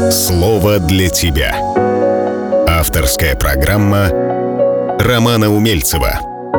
Слово для тебя. Авторская программа Романа Умельцева.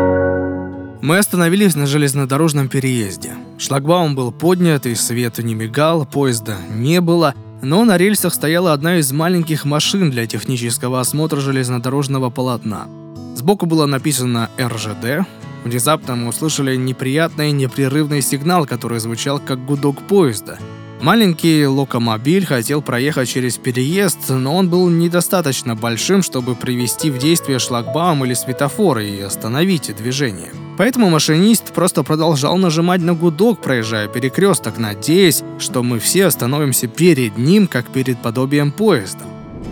Мы остановились на железнодорожном переезде. Шлагбаум был поднят, и свет не мигал, поезда не было, но на рельсах стояла одна из маленьких машин для технического осмотра железнодорожного полотна. Сбоку было написано «РЖД». Внезапно мы услышали неприятный непрерывный сигнал, который звучал как гудок поезда. Маленький локомобиль хотел проехать через переезд, но он был недостаточно большим, чтобы привести в действие шлагбаум или светофор и остановить движение. Поэтому машинист просто продолжал нажимать на гудок, проезжая перекресток, надеясь, что мы все остановимся перед ним, как перед подобием поезда.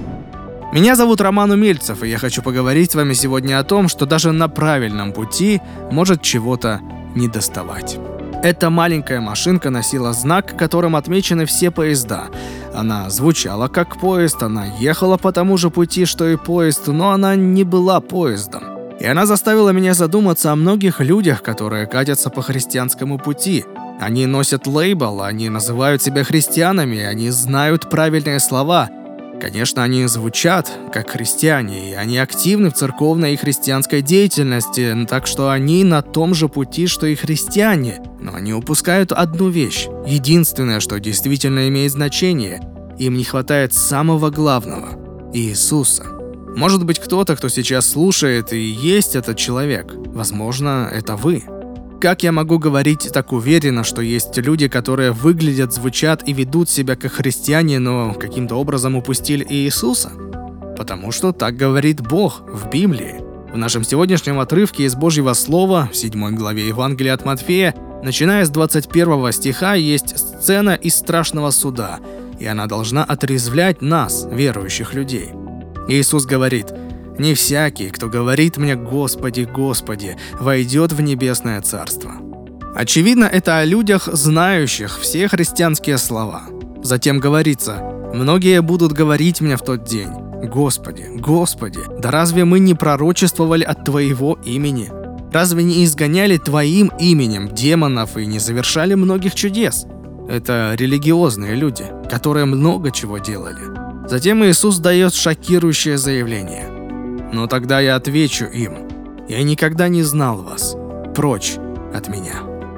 Меня зовут Роман Умельцев, и я хочу поговорить с вами сегодня о том, что даже на правильном пути может чего-то недоставать. Эта маленькая машинка носила знак, которым отмечены все поезда. Она звучала как поезд, она ехала по тому же пути, что и поезд, но она не была поездом. И она заставила меня задуматься о многих людях, которые катятся по христианскому пути. Они носят лейбл, они называют себя христианами, они знают правильные слова. Конечно, они звучат как христиане, и они активны в церковной и христианской деятельности, так что они на том же пути, что и христиане. Но они упускают одну вещь, единственное, что действительно имеет значение. Им не хватает самого главного – Иисуса. Может быть, кто-то, кто сейчас слушает, и есть этот человек. Возможно, это вы. Как я могу говорить так уверенно, что есть люди, которые выглядят, звучат и ведут себя как христиане, но каким-то образом упустили Иисуса? Потому что так говорит Бог в Библии. В нашем сегодняшнем отрывке из Божьего Слова, в 7 главе Евангелия от Матфея, начиная с 21 стиха, есть сцена из страшного суда, и она должна отрезвлять нас, верующих людей. Иисус говорит: «Не всякий, кто говорит мне «Господи, Господи», войдет в небесное царство». Очевидно, это о людях, знающих все христианские слова. Затем говорится: «Многие будут говорить мне в тот день: Господи, Господи, да разве мы не пророчествовали от Твоего имени? Разве не изгоняли Твоим именем демонов и не совершали многих чудес?» Это религиозные люди, которые много чего делали. Затем Иисус дает шокирующее заявление: «Но тогда я отвечу им: я никогда не знал вас, прочь от меня».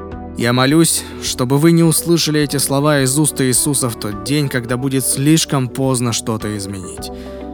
Я молюсь, чтобы вы не услышали эти слова из уст Иисуса в тот день, когда будет слишком поздно что-то изменить.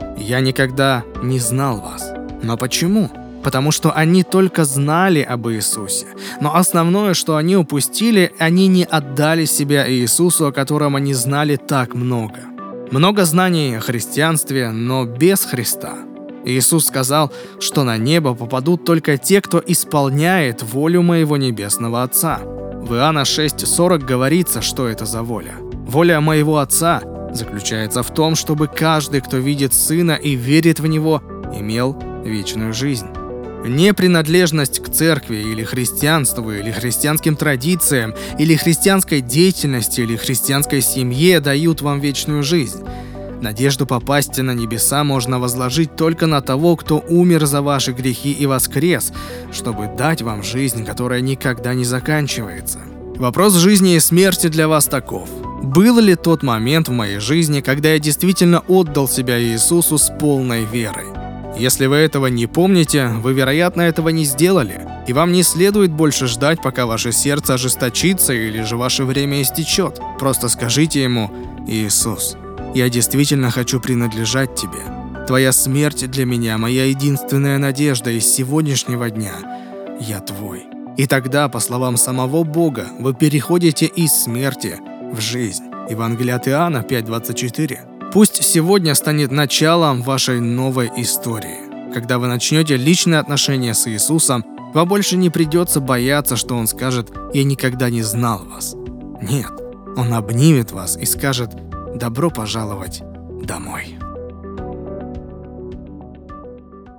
Я никогда не знал вас. Но почему? Потому что они только знали об Иисусе. Но основное, что они упустили, они не отдали себя Иисусу, о котором они знали так много. Много знаний о христианстве, но без Христа. Иисус сказал, что на небо попадут только те, кто исполняет волю моего небесного Отца. В Иоанна 6:40 говорится, что это за воля. Воля моего Отца заключается в том, чтобы каждый, кто видит Сына и верит в Него, имел вечную жизнь. Не принадлежность к церкви или христианству, или христианским традициям, или христианской деятельности, или христианской семье дают вам вечную жизнь. Надежду попасть на небеса можно возложить только на того, кто умер за ваши грехи и воскрес, чтобы дать вам жизнь, которая никогда не заканчивается. Вопрос жизни и смерти для вас таков: был ли тот момент в моей жизни, когда я действительно отдал себя Иисусу с полной верой? Если вы этого не помните, вы, вероятно, этого не сделали, и вам не следует больше ждать, пока ваше сердце ожесточится или же ваше время истечет. Просто скажите Ему: «Иисус, я действительно хочу принадлежать Тебе. Твоя смерть для меня моя единственная надежда, и с сегодняшнего дня я Твой». И тогда, по словам самого Бога, вы переходите из смерти в жизнь. Евангелие от Иоанна 5:24. Пусть сегодня станет началом вашей новой истории. Когда вы начнете личные отношения с Иисусом, вам больше не придется бояться, что Он скажет: «Я никогда не знал вас». Нет, Он обнимет вас и скажет: «Добро пожаловать домой».